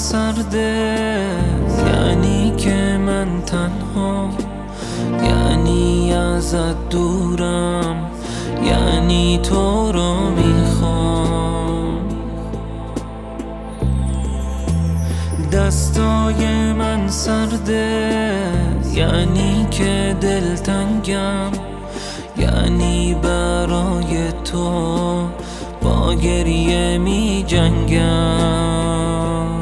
سرده، یعنی که من تنها، یعنی ازت دورم، یعنی تو رو میخوام. دستای من سرده، یعنی که دلتنگم، یعنی برای تو با گریه می جنگم.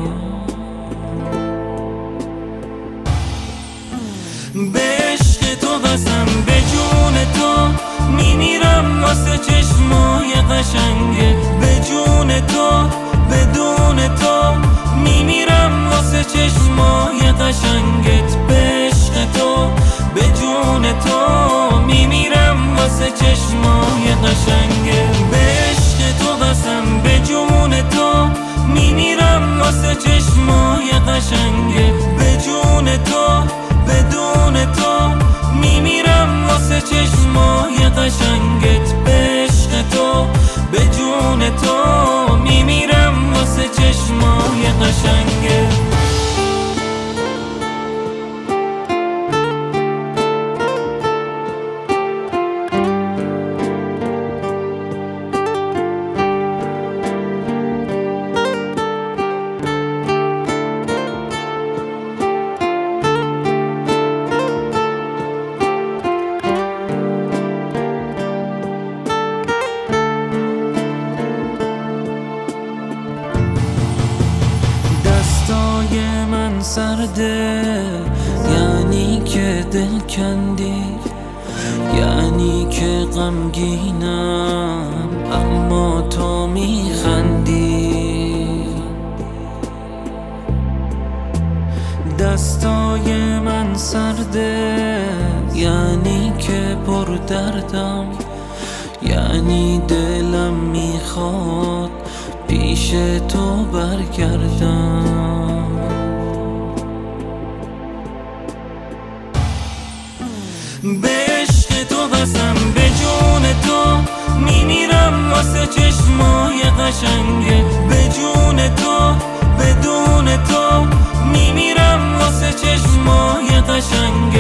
به عشق تو قسم، به جون تو میمیرم واسه چشمای قشنگت، به جون تو بدون تو میمیرم واسه چشمای قشنگت، به عشق تو به جون تو میمیرم واسه چشمای قشنگت، به عشق تو قسم، به جون تو میمیرم واسه چشمای قشنگت، به جون تو بدون تو میمیرم واسه چشمای قشنگت، به عشق تو به جون تو میمیرم واسه چشمای قشنگت. دستای من سرده، یعنی که دل کندی، یعنی که غمگینم اما تو میخندی. دستای من سرده، یعنی که پر دردم، یعنی دلم میخواد پیش تو برگردم. به عشق تو قسم، به جون تو میمیرم واسه چشمای قشنگت، به جون تو بدون تو میمیرم واسه چشمای قشنگت.